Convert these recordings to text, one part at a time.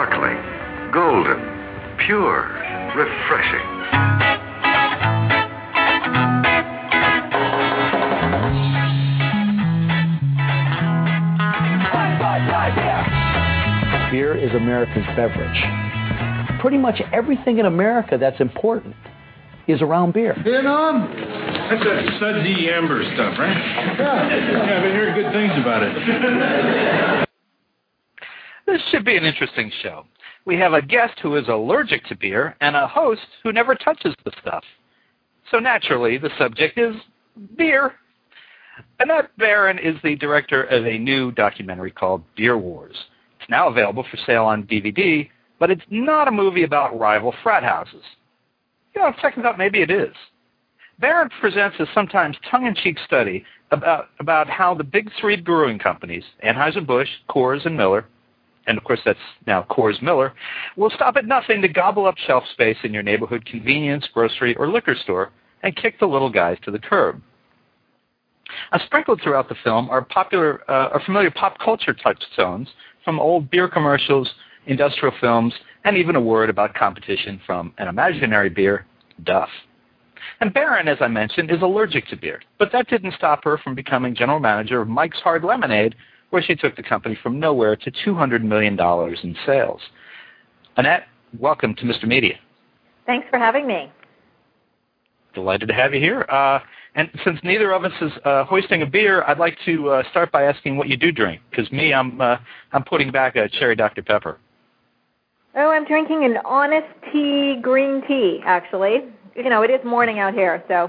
sparkling, golden, pure, refreshing. Beer is America's beverage. Pretty much everything in America that's important is around beer. Vietnam? That's that sudsy amber stuff, right? Yeah, I've been hearing good things about it. This should be an interesting show. We have a guest who is allergic to beer and a host who never touches the stuff. So naturally, the subject is beer. Annette Barron is the director of a new documentary called Beer Wars. It's now available for sale on DVD, but it's not a movie about rival frat houses. You know, on second thought, maybe it is. Barron presents a sometimes tongue-in-cheek study about how the big three brewing companies, Anheuser-Busch, Coors, and Miller, and of course that's now Coors Miller, will stop at nothing to gobble up shelf space in your neighborhood convenience, grocery, or liquor store and kick the little guys to the curb. Sprinkled throughout the film are familiar pop culture touchstones from old beer commercials, industrial films, and even a word about competition from an imaginary beer, Duff. And Barron, as I mentioned, is allergic to beer, but that didn't stop her from becoming general manager of Mike's Hard Lemonade, where she took the company from nowhere to $200 million in sales. Annette, welcome to Mr. Media. Thanks for having me. Delighted to have you here. And since neither of us is hoisting a beer, I'd like to start by asking what you do drink. Because me, I'm putting back a cherry Dr. Pepper. Oh, I'm drinking an Honest Tea green tea, actually. You know, it is morning out here, so.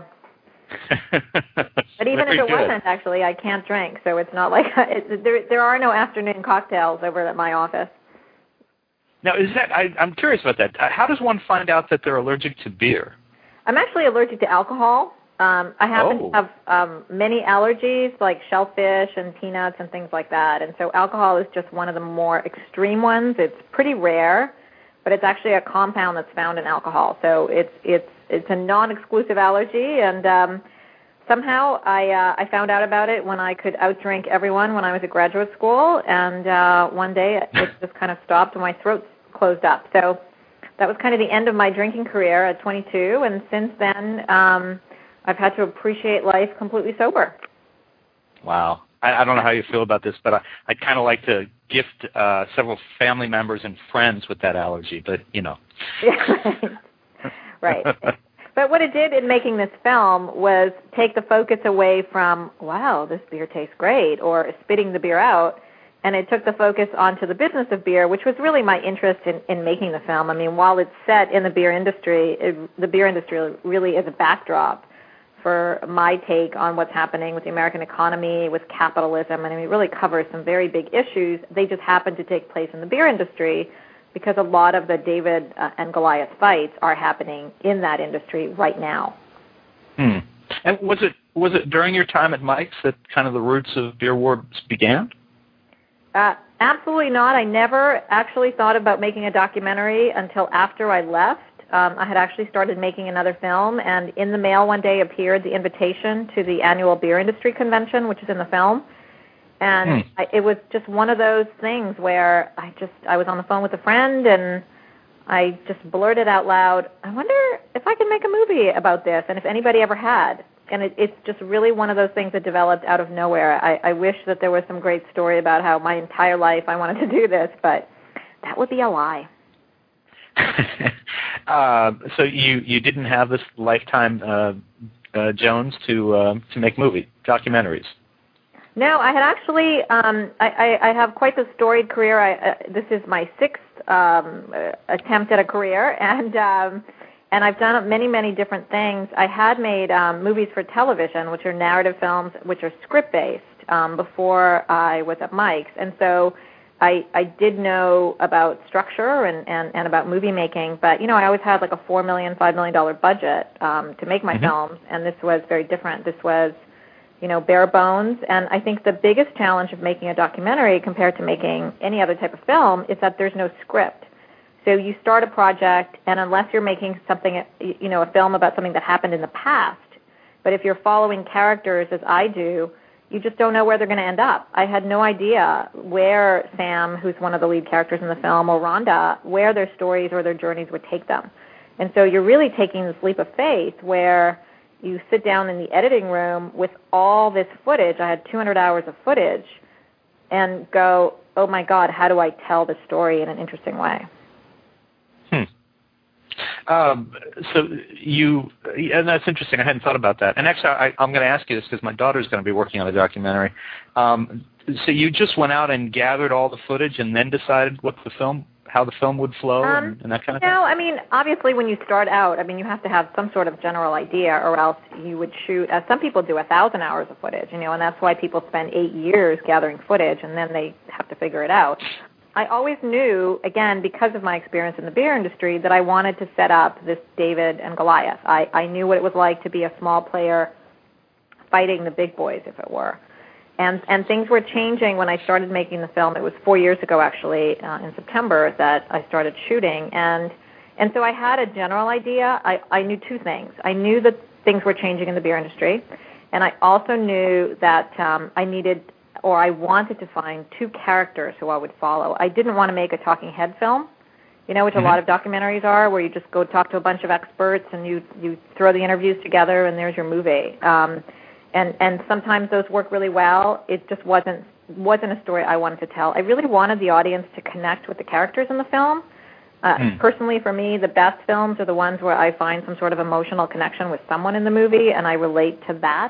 But even if it wasn't, actually, I can't drink. So it's not like there are no afternoon cocktails over at my office. Now, I'm curious about that. How does one find out that they're allergic to beer? I'm actually allergic to alcohol. I happen to have many allergies, like shellfish and peanuts and things like that. And so alcohol is just one of the more extreme ones. It's pretty rare, but it's actually a compound that's found in alcohol. So it's a non-exclusive allergy, and somehow I found out about it when I could outdrink everyone when I was at graduate school, and one day it just kind of stopped and my throat closed up. So that was kind of the end of my drinking career at 22, and since then I've had to appreciate life completely sober. Wow. I don't know how you feel about this, but I'd kind of like to gift several family members and friends with that allergy, but, you know. Right. But what it did in making this film was take the focus away from, wow, this beer tastes great, or spitting the beer out, and it took the focus onto the business of beer, which was really my interest in making the film. I mean, while it's set in the beer industry, the beer industry really is a backdrop for my take on what's happening with the American economy, with capitalism, and I mean, it really covers some very big issues. They just happen to take place in the beer industry because a lot of the David and Goliath fights are happening in that industry right now. And was it during your time at Mike's that kind of the roots of Beer Wars began? Absolutely not. I never actually thought about making a documentary until after I left. I had actually started making another film, and in the mail one day appeared the invitation to the annual beer industry convention, which is in the film. And it was just one of those things where I was on the phone with a friend, and I just blurted out loud, I wonder if I can make a movie about this, and if anybody ever had. And it's just really one of those things that developed out of nowhere. I wish that there was some great story about how my entire life I wanted to do this, but that would be a lie. So you didn't have this lifetime Jones to make documentaries? No, I had actually. I have quite the storied career. This is my sixth attempt at a career, and I've done many different things. I had made movies for television, which are narrative films, which are script based, before I was at Mike's, and so I did know about structure and about movie making, but, you know, I always had like a $4 million, $5 million budget to make my films, and this was very different. This was, you know, bare bones, and I think the biggest challenge of making a documentary compared to making any other type of film is that there's no script. So you start a project, and unless you're making something, you know, a film about something that happened in the past, but if you're following characters as I do, you just don't know where they're going to end up. I had no idea where Sam, who's one of the lead characters in the film, or Rhonda, where their stories or their journeys would take them. And so you're really taking this leap of faith where you sit down in the editing room with all this footage. I had 200 hours of footage and go, oh, my God, how do I tell this story in an interesting way? And that's interesting. I hadn't thought about that. And actually, I'm going to ask you this because my daughter's going to be working on a documentary. So you just went out and gathered all the footage and then decided how the film would flow and that kind of thing? No, I mean, obviously when you start out, I mean, you have to have some sort of general idea or else you would shoot, as some people do, 1,000 hours of footage, and that's why people spend 8 years gathering footage and then they have to figure it out. I always knew, again, because of my experience in the beer industry, that I wanted to set up this David and Goliath. I knew what it was like to be a small player fighting the big boys, if it were. And things were changing when I started making the film. It was 4 years ago, actually, in September, that I started shooting. And so I had a general idea. I knew two things. I knew that things were changing in the beer industry, and I also knew that I wanted to find two characters who I would follow. I didn't want to make a talking head film, which a lot of documentaries are, where you just go talk to a bunch of experts and you throw the interviews together and there's your movie. And sometimes those work really well. It just wasn't a story I wanted to tell. I really wanted the audience to connect with the characters in the film. Personally, for me, the best films are the ones where I find some sort of emotional connection with someone in the movie and I relate to that.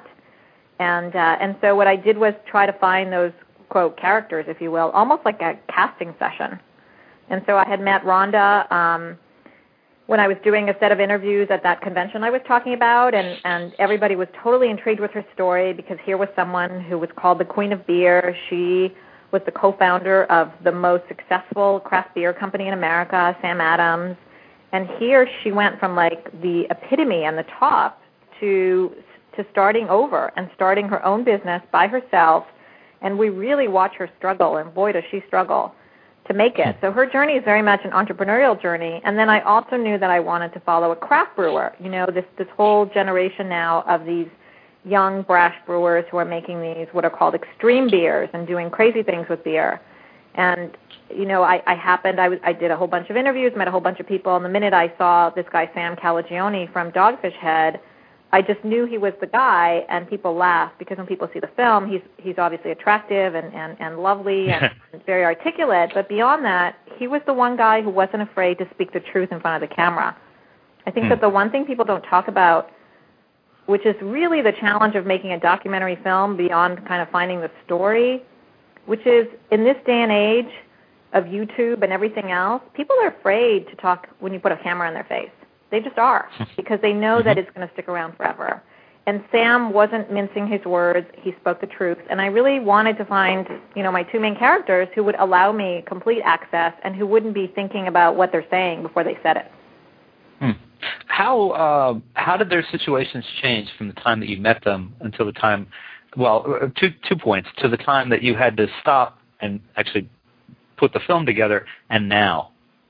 And so what I did was try to find those, quote, characters, if you will, almost like a casting session. And so I had met Rhonda when I was doing a set of interviews at that convention I was talking about, and everybody was totally intrigued with her story because here was someone who was called the Queen of Beer. She was the co-founder of the most successful craft beer company in America, Sam Adams. And here she went from like the epitome and the top to starting over and starting her own business by herself. And we really watch her struggle, and boy, does she struggle to make it. So her journey is very much an entrepreneurial journey. And then I also knew that I wanted to follow a craft brewer. This whole generation now of these young, brash brewers who are making these what are called extreme beers and doing crazy things with beer. And, I did a whole bunch of interviews, met a whole bunch of people, and the minute I saw this guy, Sam Calagione from Dogfish Head, I just knew he was the guy, and people laughed because when people see the film, he's obviously attractive and lovely and very articulate. But beyond that, he was the one guy who wasn't afraid to speak the truth in front of the camera. I think that the one thing people don't talk about, which is really the challenge of making a documentary film beyond kind of finding the story, which is in this day and age of YouTube and everything else, people are afraid to talk when you put a camera in their face. They just are, because they know that it's going to stick around forever. And Sam wasn't mincing his words. He spoke the truth. And I really wanted to find, my two main characters who would allow me complete access and who wouldn't be thinking about what they're saying before they said it. How did their situations change from the time that you met them until the time, two points, to the time that you had to stop and actually put the film together and now?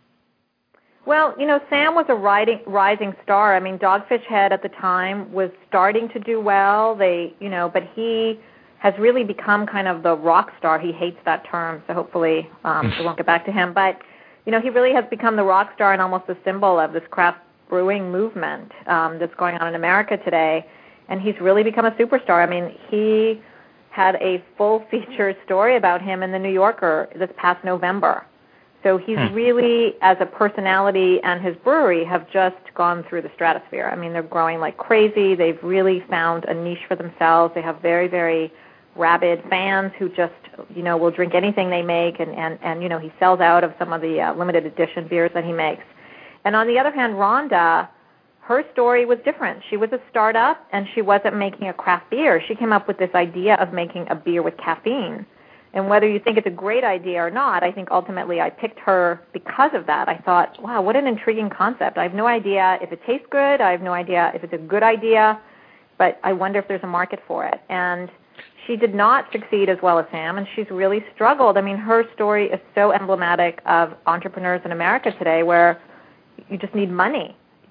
Well, Sam was a rising star. I mean, Dogfish Head at the time was starting to do well. But he has really become kind of the rock star. He hates that term, so hopefully we won't get back to him. But, he really has become the rock star and almost the symbol of this craft brewing movement that's going on in America today. And he's really become a superstar. I mean, he had a full-featured story about him in The New Yorker this past November. So he's really, as a personality, and his brewery have just gone through the stratosphere. I mean, they're growing like crazy. They've really found a niche for themselves. They have very, very rabid fans who just, will drink anything they make, and he sells out of some of the limited edition beers that he makes. And on the other hand, Rhonda, her story was different. She was a startup, and she wasn't making a craft beer. She came up with this idea of making a beer with caffeine. And whether you think it's a great idea or not, I think ultimately I picked her because of that. I thought, wow, what an intriguing concept. I have no idea if it tastes good. I have no idea if it's a good idea, but I wonder if there's a market for it. And she did not succeed as well as Sam, and she's really struggled. I mean, her story is so emblematic of entrepreneurs in America today where you just need money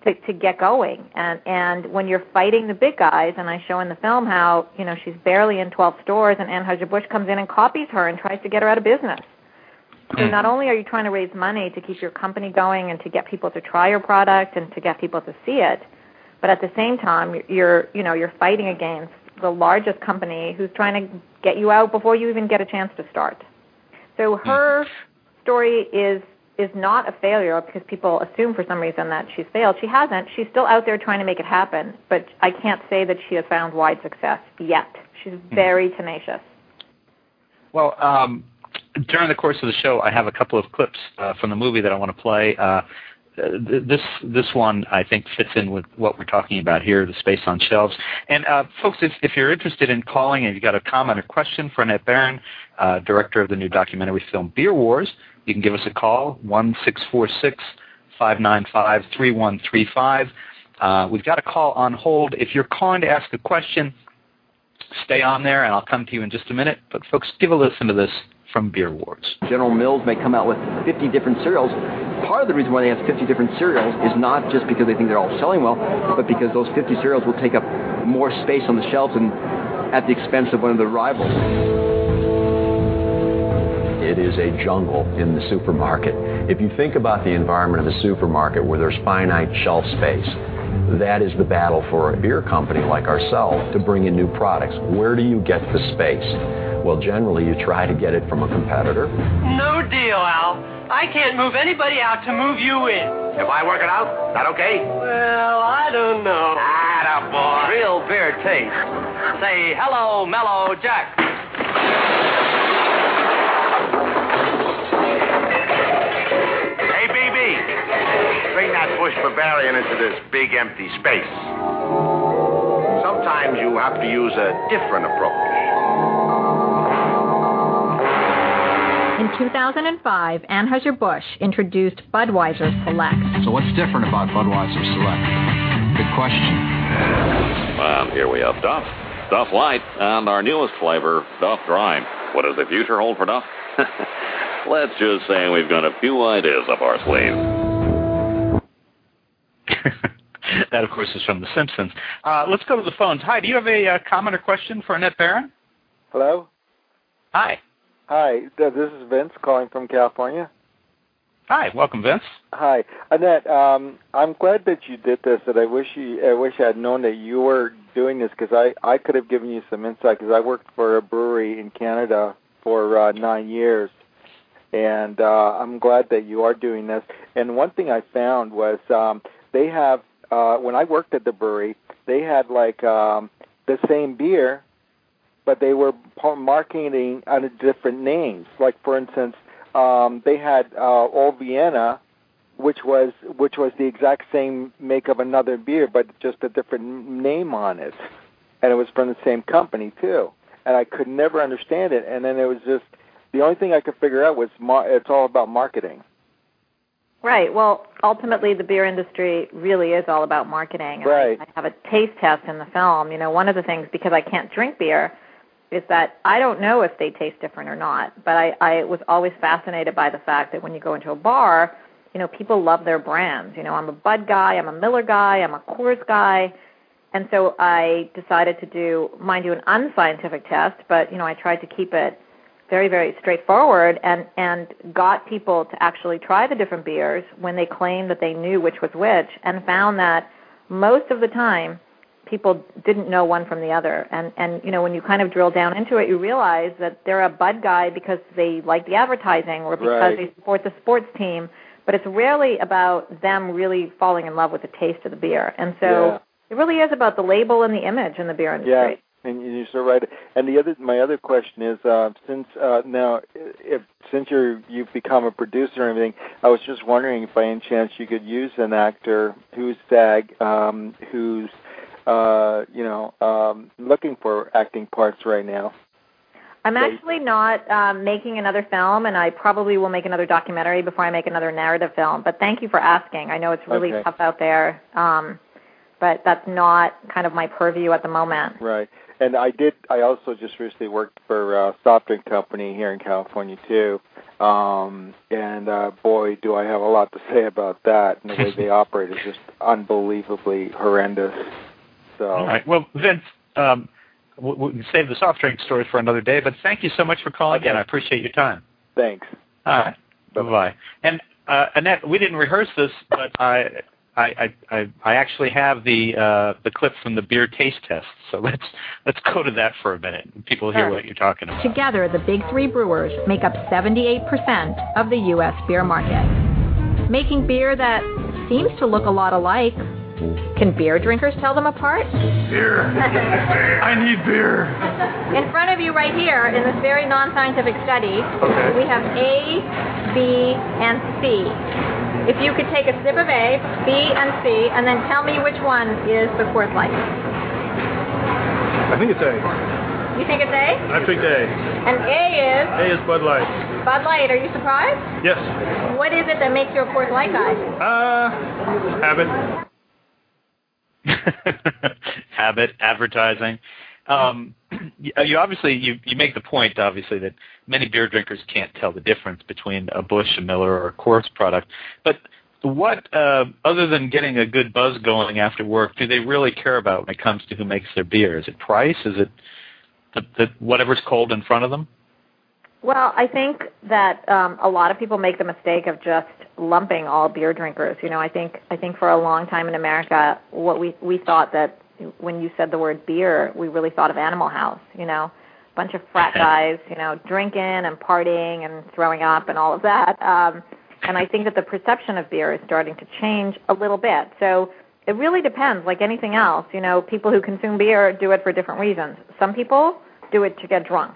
to get going. And when you're fighting the big guys, and I show in the film how, she's barely in 12 stores, and Anheuser-Busch comes in and copies her and tries to get her out of business. So not only are you trying to raise money to keep your company going and to get people to try your product and to get people to see it, but at the same time, you're fighting against the largest company who's trying to get you out before you even get a chance to start. So her story is not a failure because people assume for some reason that she's failed. She hasn't. She's still out there trying to make it happen, but I can't say that she has found wide success yet. She's very tenacious. Well, during the course of the show, I have a couple of clips from the movie that I want to play. This one, I think, fits in with what we're talking about here, the space on shelves. And, folks, if you're interested in calling and you've got a comment or question for Annette Barron, director of the new documentary film Beer Wars, you can give us a call, 1-646-595-3135. We've got a call on hold. If you're calling to ask a question, stay on there, and I'll come to you in just a minute. But, folks, give a listen to this from Beer Wars. General Mills may come out with 50 different cereals. Part of the reason why they have 50 different cereals is not just because they think they're all selling well, but because those 50 cereals will take up more space on the shelves and at the expense of one of their rivals. It is a jungle in the supermarket. If you think about the environment of the supermarket where there's finite shelf space, that is the battle for a beer company like ourselves to bring in new products. Where do you get the space? Well, generally, you try to get it from a competitor. No deal, Al. I can't move anybody out to move you in. If I work it out, that okay? Well, I don't know. Attaboy. Real beer taste. Say hello, Mellow Jack. Hey, BB, bring that Busch Bavarian into this big empty space. Sometimes you have to use a different approach. In 2005, Anheuser-Busch introduced Budweiser Select. So what's different about Budweiser Select? Good question. And here we have Duff, Duff Light, and our newest flavor, Duff Dry. What does the future hold for Duff? Let's just say we've got a few ideas up our sleeve. That, of course, is from The Simpsons. Let's go to the phones. Hi, do you have a comment or question for Annette Barron? Hello? Hi. Hi, this is Vince calling from California. Hi, welcome, Vince. Hi, Annette. I'm glad that you did this. And I wish I had known that you were doing this because I could have given you some insight because I worked for a brewery in Canada for 9 years, and I'm glad that you are doing this. And one thing I found was they have when I worked at the brewery, they had like the same beer, but they were marketing under different names. Like, for instance, they had Old Vienna, which was the exact same make of another beer, but just a different name on it. And it was from the same company, too. And I could never understand it. And then it was just, the only thing I could figure out was it's all about marketing. Right. Well, ultimately, the beer industry really is all about marketing. Right. I have a taste test in the film. One of the things, because I can't drink beer, is that I don't know if they taste different or not, but I was always fascinated by the fact that when you go into a bar, people love their brands. I'm a Bud guy, I'm a Miller guy, I'm a Coors guy, and so I decided to do, mind you, an unscientific test, but, I tried to keep it very, very straightforward and got people to actually try the different beers when they claimed that they knew which was which, and found that most of the time, people didn't know one from the other. And when you kind of drill down into it, you realize that they're a Bud guy because they like the advertising or because they support the sports team, but it's rarely about them really falling in love with the taste of the beer. And so it really is about the label and the image in the beer industry. Yeah, and you're so right. And my other question is, since you've become a producer and everything, I was just wondering if by any chance you could use an actor who's SAG, who's looking for acting parts right now. I'm actually not making another film, and I probably will make another documentary before I make another narrative film. But thank you for asking. I know it's really tough out there. but that's not kind of my purview at the moment. Right. And I also just recently worked for a soft drink company here in California, too. Boy, do I have a lot to say about that. And the way they operate is just unbelievably horrendous. So. All right. Well, Vince, we can save the soft drink stories for another day, but thank you so much for calling in. I appreciate your time. Thanks. All right. Bye-bye. And, Annette, we didn't rehearse this, but I actually have the clip from the beer taste test. So let's go to that for a minute. People hear what you're talking about. Together, the big three brewers make up 78% of the U.S. beer market. Making beer that seems to look a lot alike. Can beer drinkers tell them apart? Beer. I need beer. In front of you right here, in this very non-scientific study, we have A, B, and C. If you could take a sip of A, B, and C, and then tell me which one is the Coors Light. I think it's A. You think it's A? I picked A. And A is Bud Light. Bud Light. Are you surprised? Yes. What is it that makes you a Coors Light guy? Habit. Habit, advertising. You obviously you make the point, obviously, that many beer drinkers can't tell the difference between a Busch, a Miller, or a Coors product. But what, other than getting a good buzz going after work, do they really care about when it comes to who makes their beer? Is it price? Is it the whatever's cold in front of them? Well, I think that a lot of people make the mistake of just lumping all beer drinkers. You know, I think for a long time in America, what we thought that when you said the word beer, we really thought of Animal House, you know, a bunch of frat guys, you know, drinking and partying and throwing up and all of that. And I think that the perception of beer is starting to change a little bit. So it really depends, like anything else. You know, people who consume beer do it for different reasons. Some people do it to get drunk.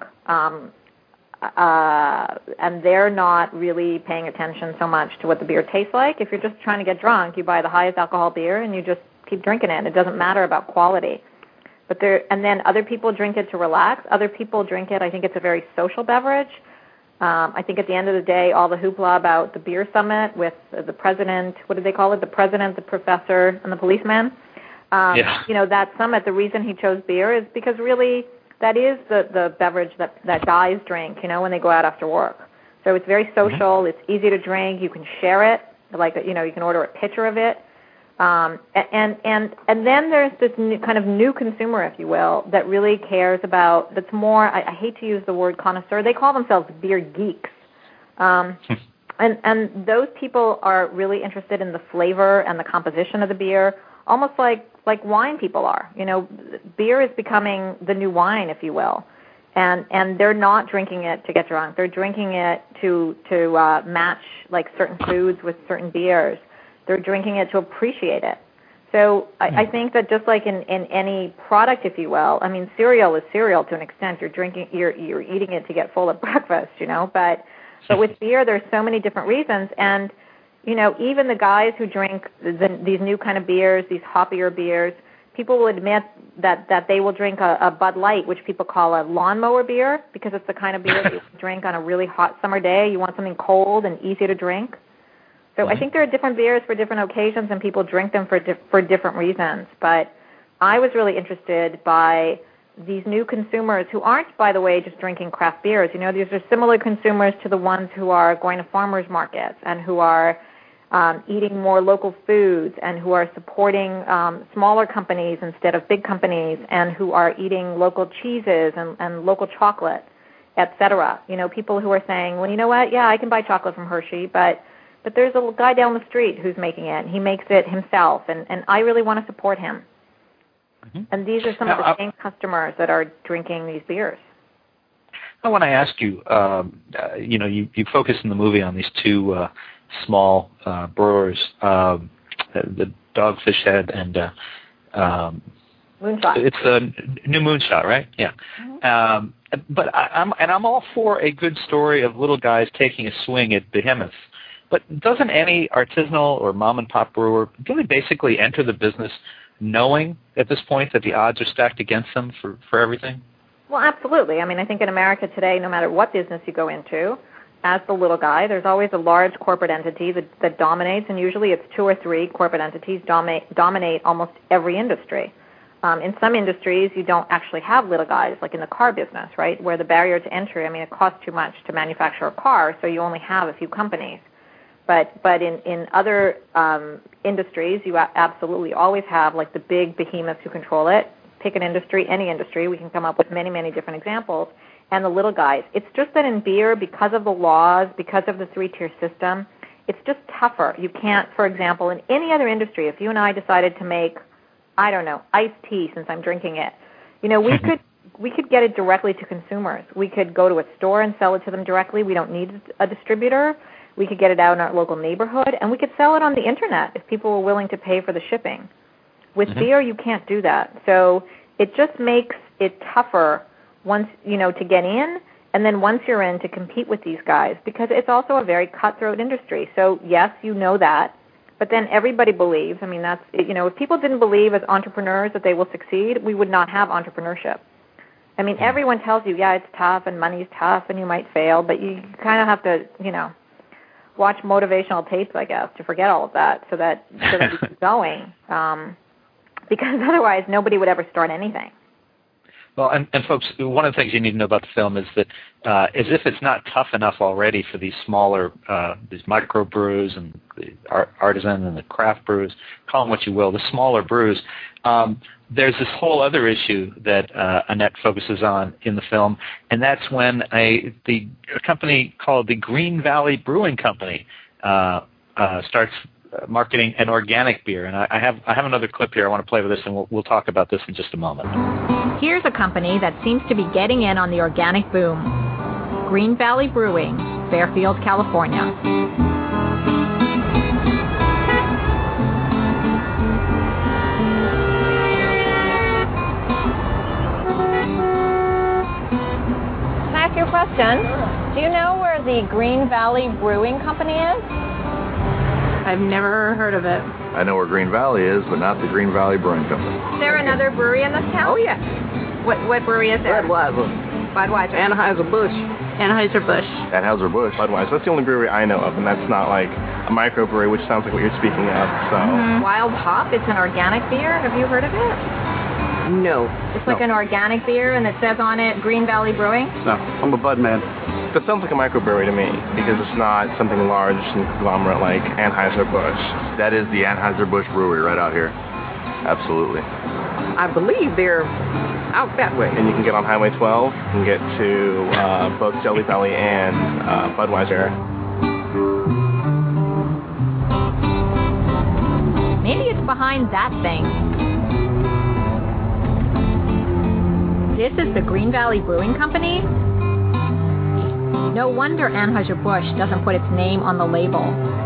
And they're not really paying attention so much to what the beer tastes like. If you're just trying to get drunk, you buy the highest alcohol beer and you just keep drinking it. It doesn't matter about quality. And then other people drink it to relax. Other people drink it. I think it's a very social beverage. I think at the end of the day, all the hoopla about the beer summit with the president, what do they call it? The president, the professor, and the policeman. You know, that summit, the reason he chose beer is because really that is the beverage that guys drink, you know, when they go out after work. So it's very social. It's easy to drink. You can share it. Like, you know, you can order a pitcher of it. And then there's this kind of new consumer, if you will, that really cares about, that's more, I hate to use the word connoisseur, they call themselves beer geeks. And those people are really interested in the flavor and the composition of the beer, almost like wine people are. You know, beer is becoming the new wine, if you will. And they're not drinking it to get drunk. They're drinking it to match like certain foods with certain beers. They're drinking it to appreciate it. So I think that just like in any product, if you will, I mean, cereal is cereal to an extent. You're eating it to get full at breakfast, you know. But with beer, there's so many different reasons. And, you know, even the guys who drink these new kind of beers, these hoppier beers, people will admit that they will drink a Bud Light, which people call a lawnmower beer, because it's the kind of beer that you can drink on a really hot summer day. You want something cold and easy to drink. So I think there are different beers for different occasions, and people drink them for different reasons. But I was really interested by these new consumers who aren't, by the way, just drinking craft beers. You know, these are similar consumers to the ones who are going to farmers markets and who are eating more local foods and who are supporting smaller companies instead of big companies and who are eating local cheeses and local chocolate, et cetera. You know, people who are saying, well, you know what, yeah, I can buy chocolate from Hershey, but there's a guy down the street who's making it, and he makes it himself, and I really want to support him. And these are some of the same customers that are drinking these beers. I want to ask you, you know, you focus in the movie on these two small brewers, the Dogfish Head and Moonshot. It's a new Moonshot, right? Yeah. But I'm all for a good story of little guys taking a swing at behemoths. But doesn't any artisanal or mom-and-pop brewer really basically enter the business knowing at this point that the odds are stacked against them for everything? Well, absolutely. I mean, I think in America today, no matter what business you go into, as the little guy. There's always a large corporate entity that dominates, and usually it's 2 or 3 corporate entities dominate almost every industry. In some industries, you don't actually have little guys, like in the car business, right, where the barrier to entry, it costs too much to manufacture a car, so you only have a few companies. But in other industries, you absolutely always have, like, the big behemoths who control it. Pick an industry, any industry. We can come up with many, many different examples. And the little guys. It's just that in beer, because of the laws, because of the 3-tier system, it's just tougher. You can't, for example, in any other industry, if you and I decided to make, I don't know, iced tea since I'm drinking it, we could get it directly to consumers. We could go to a store and sell it to them directly. We don't need a distributor. We could get it out in our local neighborhood, and we could sell it on the Internet if people were willing to pay for the shipping. With beer, you can't do that. So it just makes it tougher once, to get in, and then once you're in, to compete with these guys, because it's also a very cutthroat industry. So yes, you know that, but then everybody believes. That's, if people didn't believe as entrepreneurs that they will succeed, we would not have entrepreneurship. Everyone tells you, yeah, it's tough and money's tough and you might fail, but you kind of have to, watch motivational tapes, I guess, to forget all of that so that you keep going, because otherwise nobody would ever start anything. Well, and folks, one of the things you need to know about the film is that as if it's not tough enough already for these smaller, these microbrews and the artisan and the craft brews, call them what you will, the smaller brews, there's this whole other issue that Annette focuses on in the film, and that's when a company called the Green Valley Brewing Company starts marketing an organic beer. And I have another clip here. I want to play with this, and we'll talk about this in just a moment. Here's a company that seems to be getting in on the organic boom. Green Valley Brewing, Fairfield, California. Can I ask you a question? Do you know where the Green Valley Brewing Company is? I've never heard of it. I know where Green Valley is, but not the Green Valley Brewing Company. Is there another brewery in this town? Oh, yeah. What brewery is there? Budweiser. Anheuser-Busch. Anheuser-Busch. Anheuser-Busch. Budweiser. That's the only brewery I know of, and that's not like a microbrewery, which sounds like what you're speaking of. So. Wild Hop, it's an organic beer. Have you heard of it? No. It's like an organic beer, and it says on it Green Valley Brewing? No, I'm a Bud man. That sounds like a microbrewery to me, because it's not something large and conglomerate like Anheuser-Busch. That is the Anheuser-Busch brewery right out here. Absolutely. I believe they're out that way. And you can get on Highway 12. You can get to both Jelly Valley and Budweiser. Maybe it's behind that thing. This is the Green Valley Brewing Company? No wonder Anheuser-Busch doesn't put its name on the label.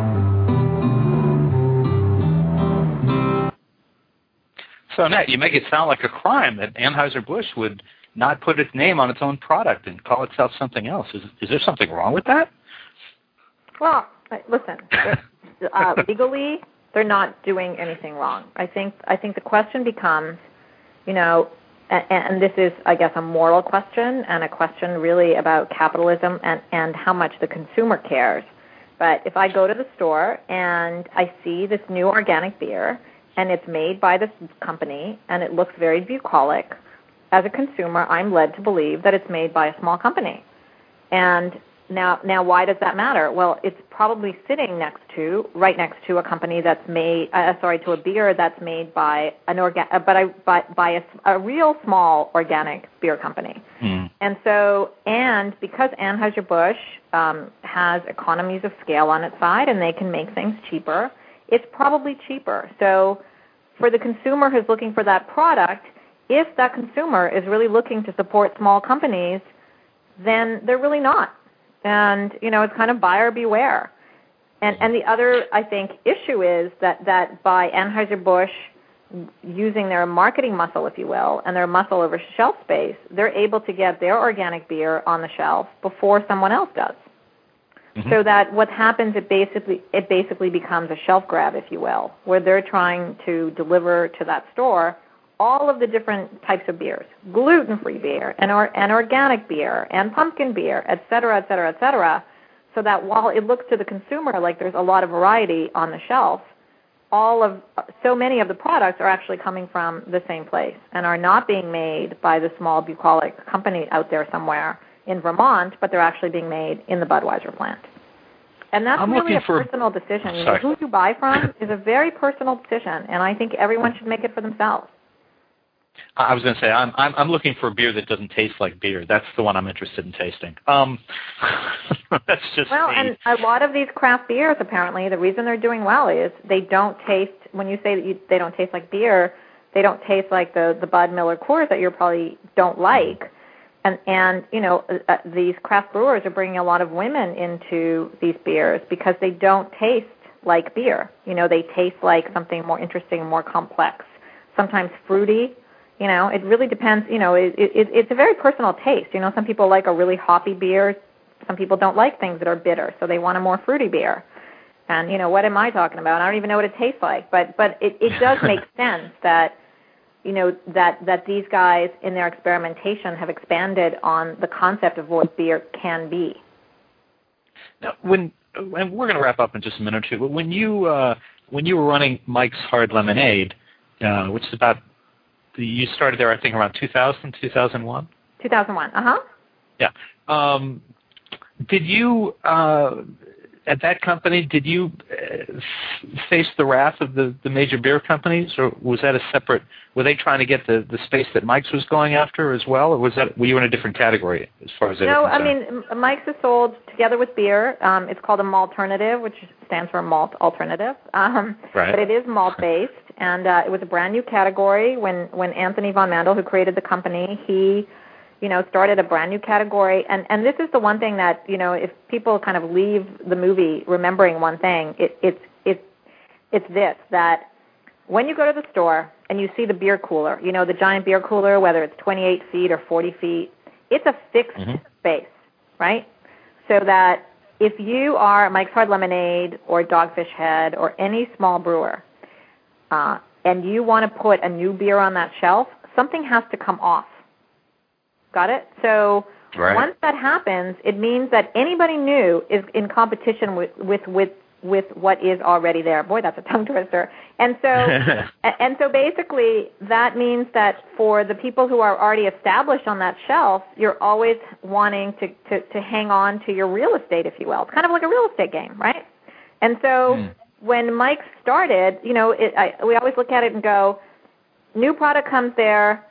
So, Annette, you make it sound like a crime that Anheuser-Busch would not put its name on its own product and call itself something else. Is there something wrong with that? Well, listen, legally, they're not doing anything wrong. I think the question becomes, and this is, I guess, a moral question and a question really about capitalism and how much the consumer cares. But if I go to the store and I see this new organic beer and it's made by this company and it looks very bucolic, as a consumer, I'm led to believe that it's made by a small company. And now why does that matter? Well, it's probably sitting right next to a company that's made, to a beer that's made by by a real small organic beer company. And because Anheuser-Busch has economies of scale on its side and they can make things cheaper, it's probably cheaper. So for the consumer who's looking for that product, if that consumer is really looking to support small companies, then they're really not. And, it's kind of buyer beware. And the other, I think, issue is that by Anheuser-Busch using their marketing muscle, if you will, and their muscle over shelf space, they're able to get their organic beer on the shelf before someone else does. So that what happens, it basically becomes a shelf grab, if you will, where they're trying to deliver to that store all of the different types of beers, gluten-free beer and organic beer and pumpkin beer, et cetera, so that while it looks to the consumer like there's a lot of variety on the shelf, so many of the products are actually coming from the same place and are not being made by the small bucolic company out there somewhere in Vermont, but they're actually being made in the Budweiser plant. And that's really a personal decision. You know, who you buy from is a very personal decision, and I think everyone should make it for themselves. I was going to say, I'm looking for a beer that doesn't taste like beer. That's the one I'm interested in tasting. That's just well, and a lot of these craft beers, apparently, the reason they're doing well is they don't taste. When you say that they don't taste like beer, they don't taste like the Bud, Miller, Coors that you probably don't like. And you know, these craft brewers are bringing a lot of women into these beers because they don't taste like beer. You know, they taste like something more interesting and more complex, sometimes fruity. You know, it really depends. You know, it's a very personal taste. You know, some people like a really hoppy beer. Some people don't like things that are bitter, so they want a more fruity beer. And, you know, what am I talking about? I don't even know what it tastes like. But it does make sense that, you know, that these guys in their experimentation have expanded on the concept of what beer can be. Now, and we're going to wrap up in just a minute or two, but when you were running Mike's Hard Lemonade, which is about, you started there, I think, around 2000, 2001? 2001, uh-huh. Yeah. Did you, at that company, did you face the wrath of the major beer companies, or was that a separate, were they trying to get the space that Mike's was going after as well, or were you in a different category as far as they were concerned? I mean, Mike's is sold together with beer. It's called a malternative, which stands for malt alternative. Right. But it is malt-based, and it was a brand new category when Anthony von Mandel, who created the company, he started a brand new category. And this is the one thing that, if people kind of leave the movie remembering one thing, it's this, that when you go to the store and you see the beer cooler, the giant beer cooler, whether it's 28 feet or 40 feet, it's a fixed space, right? So that if you are Mike's Hard Lemonade or Dogfish Head or any small brewer, and you want to put a new beer on that shelf, something has to come off. Got it? So once that happens, it means that anybody new is in competition with what is already there. Boy, that's a tongue twister. And so basically that means that for the people who are already established on that shelf, you're always wanting to hang on to your real estate, if you will. It's kind of like a real estate game, right? And so when Mike started, we always look at it and go, new product comes there.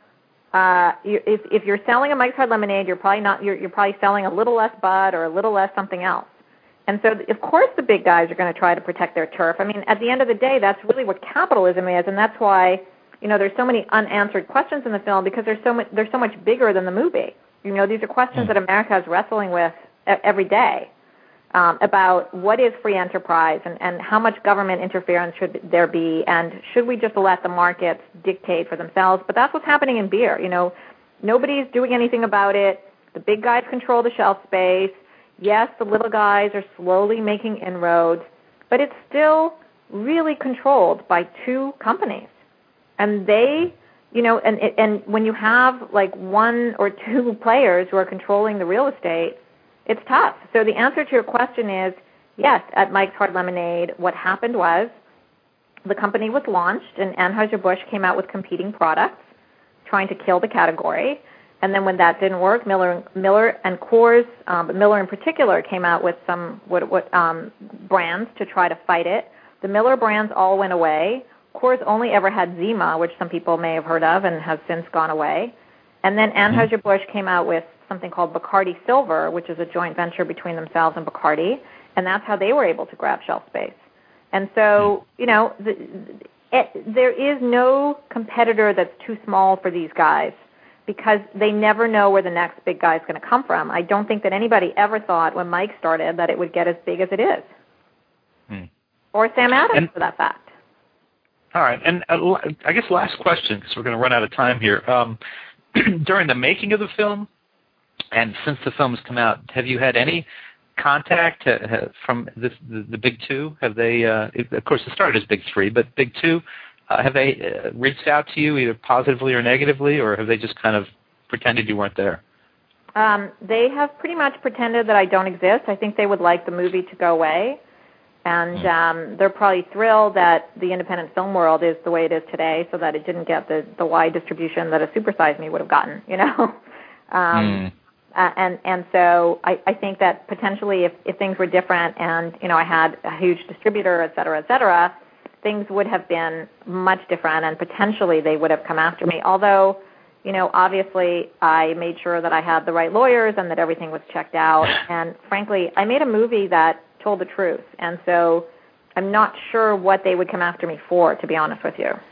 If you're selling a Mike's Hard Lemonade, you're probably selling a little less Bud or a little less something else. And so, of course, the big guys are going to try to protect their turf. I mean, at the end of the day, that's really what capitalism is, and that's why there's so many unanswered questions in the film, because they're so much bigger than the movie. These are questions that America is wrestling with every day about what is free enterprise and how much government interference should there be, and should we just let the markets dictate for themselves? But that's what's happening in beer. Nobody's doing anything about it. The big guys control the shelf space. Yes, the little guys are slowly making inroads, but it's still really controlled by two companies. And they, and when you have like one or two players who are controlling the real estate, it's tough. So the answer to your question is, yes, at Mike's Hard Lemonade, what happened was the company was launched, and Anheuser-Busch came out with competing products, trying to kill the category. And then when that didn't work, Miller and Coors, but Miller in particular, came out with some brands to try to fight it. The Miller brands all went away. Coors only ever had Zima, which some people may have heard of and has since gone away. And then Anheuser-Busch came out with something called Bacardi Silver, which is a joint venture between themselves and Bacardi, and that's how they were able to grab shelf space. And so, there is no competitor that's too small for these guys, because they never know where the next big guy is going to come from. I don't think that anybody ever thought when Mike started that it would get as big as it is. Or Sam Adams, for that fact. All right. And I guess last question, because we're going to run out of time here. During the making of the film, and since the film has come out, have you had any contact from the Big Two? Have they, of course it started as Big Three, but Big Two, have they reached out to you either positively or negatively, or have they just kind of pretended you weren't there? They have pretty much pretended that I don't exist. I think they would like the movie to go away. And they're probably thrilled that the independent film world is the way it is today, so that it didn't get the wide distribution that a Super Size Me would have gotten, you know. And so I think that potentially if things were different and, you know, I had a huge distributor, et cetera, things would have been much different, and potentially they would have come after me. Although, you know, obviously I made sure that I had the right lawyers and that everything was checked out. And frankly, I made a movie that told the truth. And so I'm not sure what they would come after me for, to be honest with you.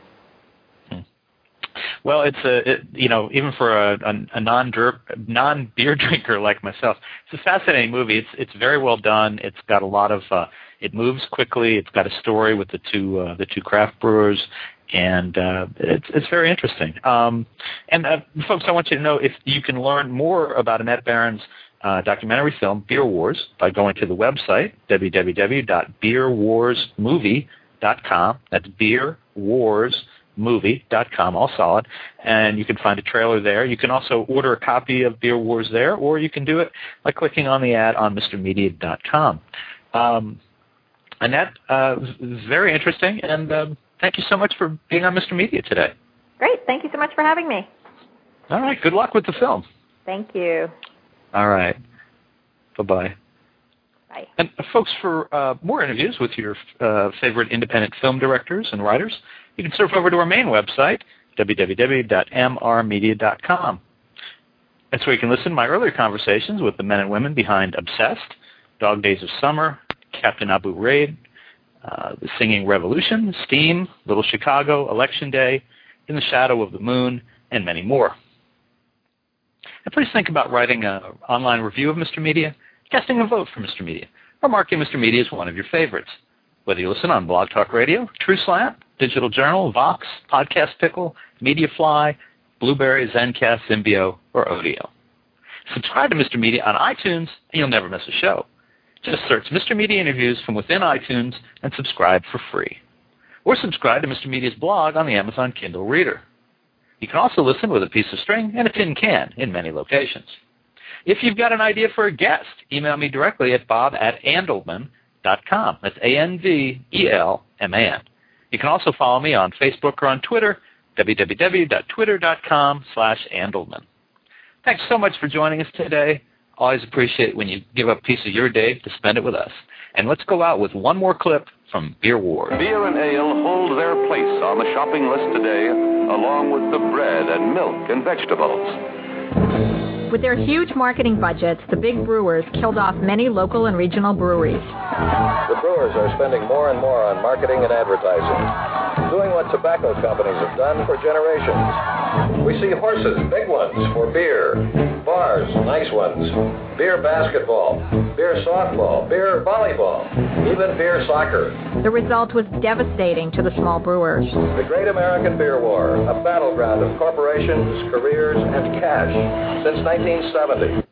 Well, you know, even for a non-beer drinker like myself, it's a fascinating movie. It's very well done. It's got a lot of it moves quickly. It's got a story with the two craft brewers, and it's very interesting. And folks, I want you to know, if you can learn more about Annette Beron's documentary film Beer Wars by going to the website www.beerwarsmovie.com. That's beerwarsmovie.com, all solid, and you can find a trailer there. You can also order a copy of Beer Wars there, or you can do it by clicking on the ad on MrMedia.com. Annette, very interesting, and thank you so much for being on Mr. Media today. Great. Thank you so much for having me. All right. Good luck with the film. Thank you. All right. Bye-bye. Bye. And folks, for more interviews with your favorite independent film directors and writers, you can surf over to our main website, www.mrmedia.com. That's where you can listen to my earlier conversations with the men and women behind Obsessed, Dog Days of Summer, Captain Abu Raid, The Singing Revolution, Steam, Little Chicago, Election Day, In the Shadow of the Moon, and many more. And please think about writing an online review of Mr. Media, casting a vote for Mr. Media, or marking Mr. Media as one of your favorites. Whether you listen on Blog Talk Radio, TrueSlant, Digital Journal, Vox, Podcast Pickle, MediaFly, Blueberry, Zencast, Symbio, or Odeo. Subscribe to Mr. Media on iTunes, and you'll never miss a show. Just search Mr. Media Interviews from within iTunes and subscribe for free. Or subscribe to Mr. Media's blog on the Amazon Kindle Reader. You can also listen with a piece of string and a tin can in many locations. If you've got an idea for a guest, email me directly at bob@andelman.com. That's ANDELMAN. You can also follow me on Facebook or on Twitter, www.twitter.com/Andelman. Thanks so much for joining us today. Always appreciate when you give up a piece of your day to spend it with us. And let's go out with one more clip from Beer Wars. Beer and ale hold their place on the shopping list today, along with the bread and milk and vegetables. With their huge marketing budgets, the big brewers killed off many local and regional breweries. The brewers are spending more and more on marketing and advertising, doing what tobacco companies have done for generations. We see horses, big ones, for beer, bars, nice ones, beer basketball, beer softball, beer volleyball, even beer soccer. The result was devastating to the small brewers. The Great American Beer War, a battleground of corporations, careers, and cash since 1970.